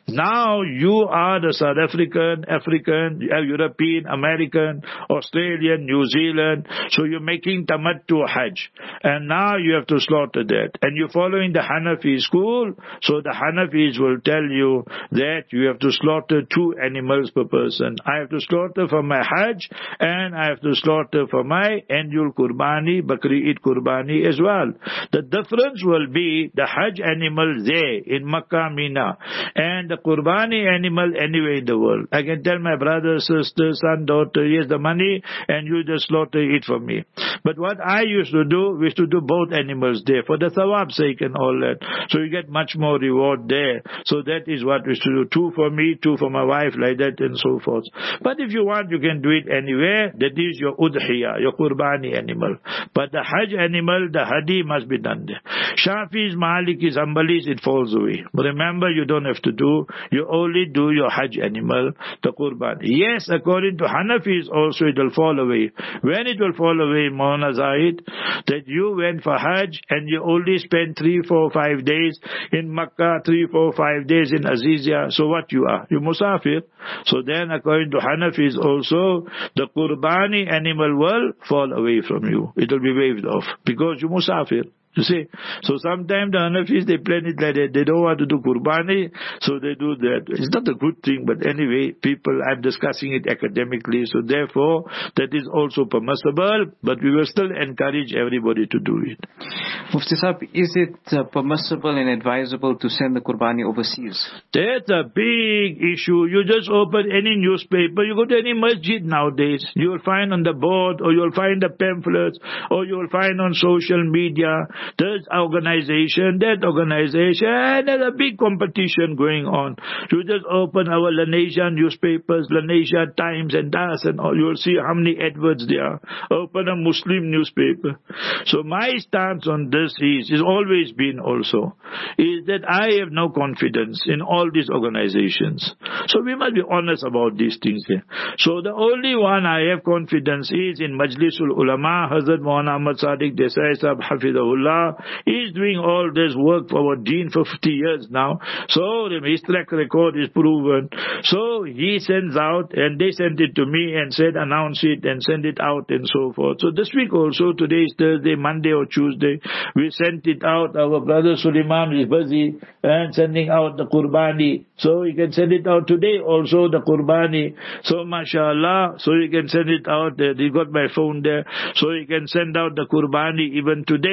Now you are the South African, African, European, American, Australian, New Zealand, so you're making Tamattu Hajj, and now you have to slaughter that. And you're following the Hanafi school, so the Hanafis will tell you that you have to slaughter two animals per person. I have to slaughter for my Hajj, and I have to slaughter for my annual Qurbani, Bakri Eid Qurbani as well. The difference will be the Hajj animal there in Makkah, Mina, and the Qurbani animal anywhere in the world. I can tell my brother, sister, son, daughter, here's the money, and you just slaughter it for me. But what I used to do, we used to do both animals there for the thawab sake and all that. So you get much more reward there. So that is what we used to do. Two for me, two for my wife, like that and so forth. But if you want, you can do it anywhere. That is your udhiyah, your Qurbani animal. But the Hajj animal, the hadi must be done there. Shafis, Malikis, Hanbalis, it falls away. But remember, you don't have to do, you only do your Hajj animal, the Qurbani. Yes, according to Hanafis also it will fall away. When it will fall away, Maulana Zahid, that you went for Hajj and you only spent three, four, five days in Makkah, three, four, five days in Azizia. So what you are? You Musafir. So then according to Hanafis also, the Qurbani animal will fall away from you. It will be waved off because you Musafir. You see, so sometimes the Hanafis, they plan it like that. They don't want to do Qurbani, so they do that. It's not a good thing, but anyway, people, I'm discussing it academically, so therefore, that is also permissible, but we will still encourage everybody to do it. Mufti Sahib, is it uh, permissible and advisable to send the Qurbani overseas? That's a big issue. You just open any newspaper, you go to any masjid nowadays, you will find on the board, or you will find the pamphlets, or you will find on social media, this organization, that organization, there's a big competition going on. You just open our Lanesia newspapers, Lanesia Times and Das and all, you'll see how many adverts there are. Open a Muslim newspaper. So my stance on this is, is always been also, is that I have no confidence in all these organizations. So we must be honest about these things here. So the only one I have confidence is in Majlisul Ulama, Hazrat Maulana Ahmad Sadiq Desai Sahab Hafidahullah. He's doing all this work for our deen for fifty years now. So his track record is proven. So he sends out, and they sent it to me and said announce it and send it out and so forth. So this week also, today is Thursday, Monday or Tuesday, we sent it out. Our brother Suleiman is busy and sending out the Qurbani. So you can send it out today also, the Qurbani. So mashallah, so you can send it out. They got my phone there. So you can send out the Qurbani even today.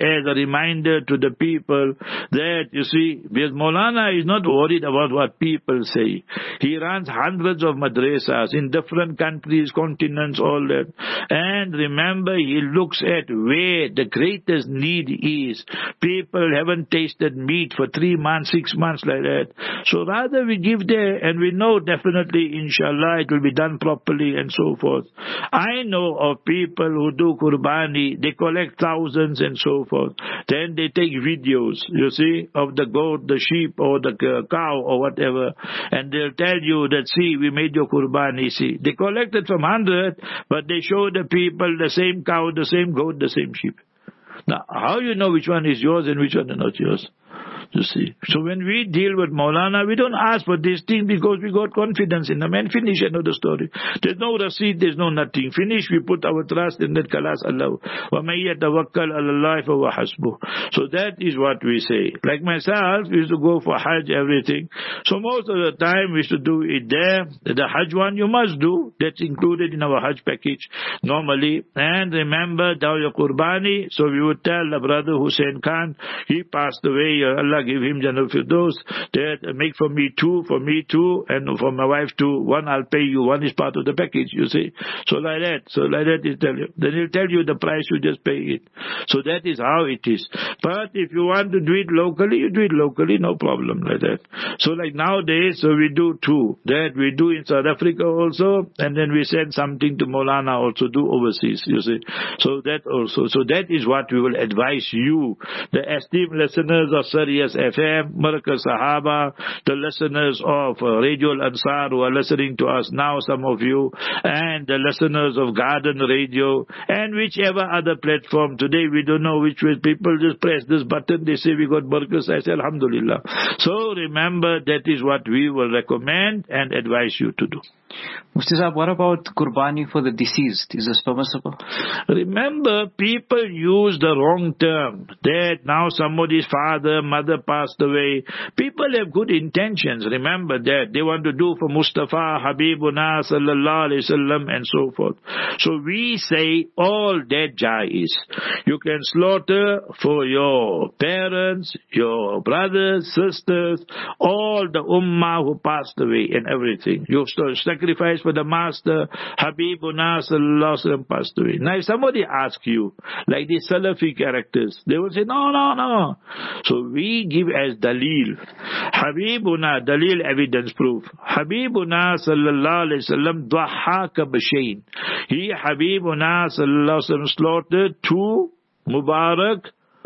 as a reminder to the people that, you see, because Maulana is not worried about what people say. He runs hundreds of madrasas in different countries, continents, all that. And remember, he looks at where the greatest need is. People haven't tasted meat for three months, six months like that. So rather we give there, and we know definitely, inshallah, it will be done properly and so forth. I know of people who do Qurbani, they collect thousands and so forth. Then they take videos, you see, of the goat, the sheep, or the cow, or whatever, and they'll tell you that, see, we made your Qurbani, see. They collected from hundred, but they show the people the same cow, the same goat, the same sheep. Now, how you know which one is yours and which one is not yours? You see. So when we deal with Maulana, we don't ask for this thing because we got confidence in the man. Finish, another story. There's no receipt, there's no nothing. Finish, we put our trust in that kalas Allah. وَمَن يَتَوَكَّلْ عَلَى اللَّهِ فَهُوَ حَسْبُهُ. So that is what we say. Like myself, we used to go for Hajj, everything. So most of the time we used to do it there. The Hajj one you must do. That's included in our Hajj package normally. And remember, Dawya Qurbani. So we would tell the brother Hussein Khan, he passed away, Allah give him Jannah Firdaus, that make for me two, for me two, and for my wife two. One I'll pay you, one is part of the package, you see. So like that, so like that he'll tell you. Then he'll tell you the price, you just pay it. So that is how it is. But if you want to do it locally, you do it locally, no problem like that. So like nowadays, so we do two. That we do in South Africa also, and then we send something to Maulana also, do overseas, you see. So that also, so that is what we will advise you, the esteemed listeners of Sirius F M, Markaz Sahaba, the listeners of uh, Radio Al-Ansar who are listening to us now, some of you, and the listeners of Garden Radio, and whichever other platform. Today we don't know which way. People just press this button, they say we got Markaz. I say Alhamdulillah. So remember, that is what we will recommend and advise you to do. Mufti Sahab, what about Qurbani for the deceased? Is this permissible? Remember, people use the wrong term. That now somebody's father, mother passed away. People have good intentions. Remember that. They want to do for Mustafa, Habibuna, sallallahu alayhi wasallam, and so forth. So we say all that jais. You can slaughter for your parents, your brothers, sisters, all the ummah who passed away and everything. You sacrifice for the master, Habibuna sallallahu alaihi wasallam passed away. Now if somebody asks you, like these Salafi characters, they will say, no, no, no. So we give as dalil. Habibuna, dalil, evidence, proof. Habibuna sallallahu alaihi wasallam dhahaka b'shayn. He, Habibuna sallallahu alaihi wasallam, slaughtered two Mubarak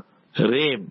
ram.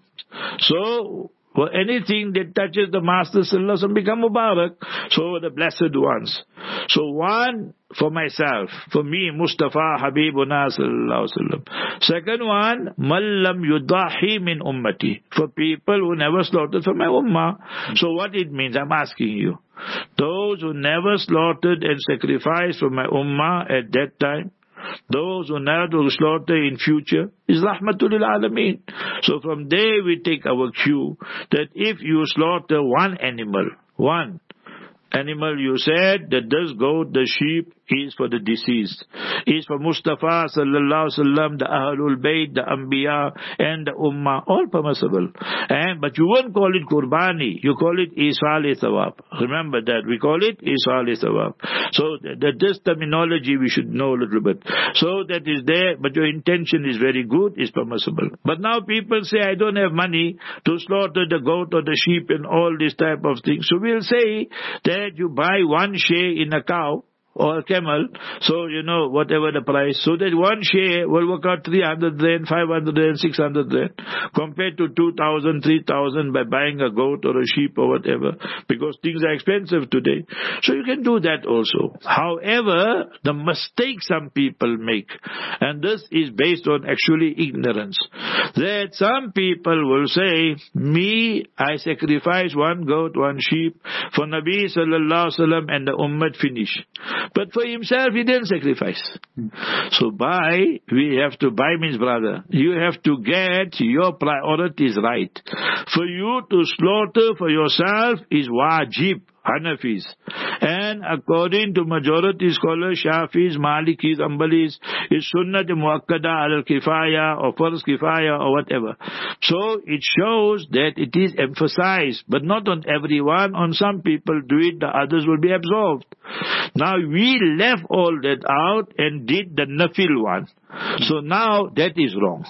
So, for anything that touches the Master Sallallahu Alaihi Wasallam become Mubarak. So the blessed ones. So one for myself, for me, Mustafa Habibuna Sallallahu Alaihi Wasallam. Second one, Mallam Yudahi min Ummati. For people who never slaughtered for my Ummah. So what it means, I'm asking you. Those who never slaughtered and sacrificed for my Ummah at that time, those who never will slaughter in future, is rahmatul lil alameen. So from there we take our cue that if you slaughter one animal, one animal, you said that this goat, the sheep, is for the deceased, is for Mustafa sallallahu alaihi wasallam, the Ahlul Bayt, the Anbiya, and the Ummah, all permissible. And but you won't call it Qurbani, you call it Isal-e-Thawab. Remember that, we call it Isal-e-Thawab. So that this terminology we should know a little bit. So that is there, but your intention is very good, is permissible. But now people say, I don't have money to slaughter the goat or the sheep and all this type of things. So we'll say that you buy one share in a cow, or a camel, so you know, whatever the price, so that one share will work out three hundred rand, five hundred rand, six hundred rand, compared to two thousand, three thousand by buying a goat or a sheep or whatever, because things are expensive today. So you can do that also. However, the mistake some people make, and this is based on actually ignorance, that some people will say, me, I sacrifice one goat, one sheep for Nabi sallallahu alaihi wasallam and the ummah, finish. But for himself, he didn't sacrifice. Hmm. So buy, we have to buy means, brother, you have to get your priorities right. For you to slaughter for yourself is wajib. Hanafis. And according to majority scholars, Shafis, Malikis, Ambalis, is Sunnat Muakkada al-Kifaya or Farz Kifaya or whatever. So it shows that it is emphasized, but not on everyone. On some people do it, the others will be absolved. Now we left all that out and did the Nafil one. So now that is wrong.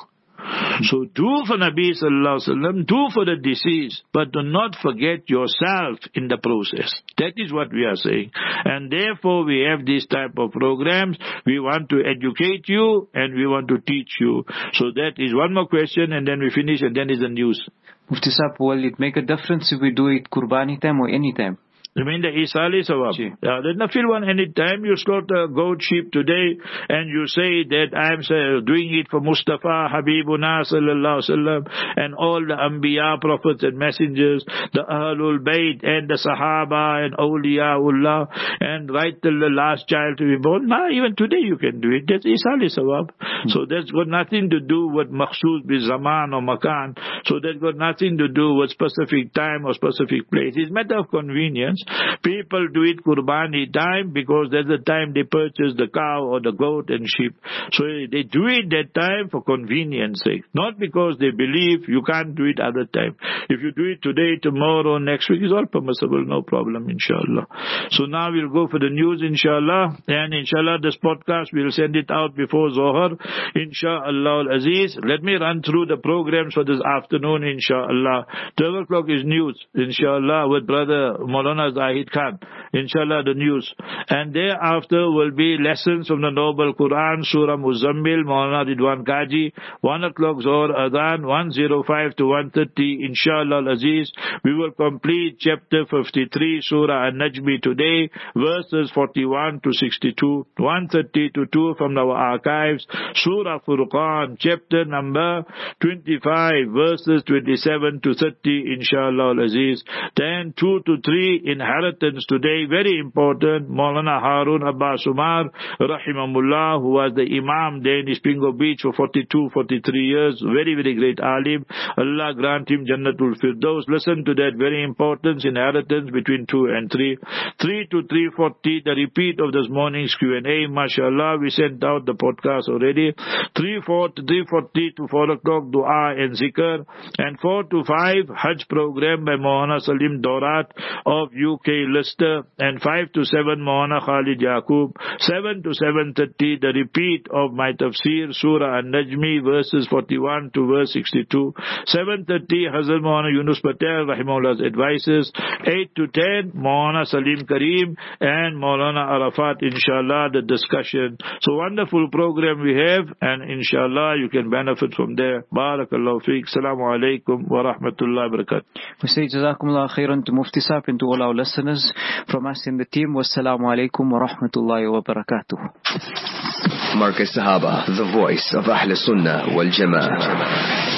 So do for Nabi Sallallahu Alaihi Wasallam, do for the deceased, but do not forget yourself in the process. That is what we are saying. And therefore we have this type of programs. We want to educate you and we want to teach you. So that is one more question and then we finish and then is the news. Mufti Sahib, will it make a difference if we do it Qurbani time or any time? You mean the Isali Sawab? Yeah, the Nafil one, anytime you slaughter a goat, sheep today, and you say that I am doing it for Mustafa, Habibuna, sallallahu alaihi wasallam, and all the Anbiya, prophets and messengers, the Ahlul Bayt, and the Sahaba, and Awliyaullah, and right till the last child to be born. Now, even today you can do it. That's Isali Sawab. Hmm. So that's got nothing to do with Makhsus bi Zaman or Makan. So that's got nothing to do with specific time or specific place. It's a matter of convenience. People do it Qurbani time because that's the time they purchase the cow or the goat and sheep. So they do it that time for convenience sake, not because they believe you can't do it other time. If you do it today, tomorrow, next week, it's all permissible, no problem, inshallah. So now we'll go for the news, inshallah, and inshallah this podcast we'll send it out before Zohar, inshallah al-Aziz. Let me run through the programs for this afternoon, inshallah. twelve o'clock is news, inshallah, with brother Maulana Zahid Khan, inshallah the news. And thereafter will be lessons from the Noble Quran, Surah Muzammil, Maulana Ridwan Kaji, one o'clock Zohar Adhan, one oh five to one thirty, inshallah al-Aziz. We will complete chapter fifty-three, Surah An-Najmi today, verses forty-one to sixty-two, one thirty to two from our archives, Surah Furqan, chapter number twenty-five, verses twenty-seven to thirty, inshallah al-Aziz. Then two to three, inheritance today, very important. Maulana Harun Abbas Umar, rahimahullah, who was the Imam there in Spingo Beach for forty-two, forty-three years, very, very great alim. Allah grant him Jannatul Firdaus. Listen to that, very important inheritance between two and three. three to three forty, the repeat of this morning's Q and A, mashallah, we sent out the podcast already. three forty to four o'clock, dua and zikr. And four to five, Hajj program by Maulana Salim Dorat of U K Lister, and five to seven Maulana Khalid Yaqub, seven to seven thirty the repeat of my tafsir Surah An-Najmi verses forty-one to verse sixty-two, seven thirty Hazrat Maulana Yunus Patel Rahimahullah's advices, eight to ten Maulana Salim Kareem and Maulana Arafat, inshallah the discussion. So wonderful program we have, and inshallah you can benefit from there. Barakallahu feek. Assalamu alaikum wa rahmatullahi wa barakatuh. We say Jazakumullah khairan to Mufti Sahib and to all our listeners from us in the team. Wassalamu alaikum wa rahmatullahi wa barakatuh. Markaz Sahaba, the voice of Ahl Sunnah wal Jama'ah.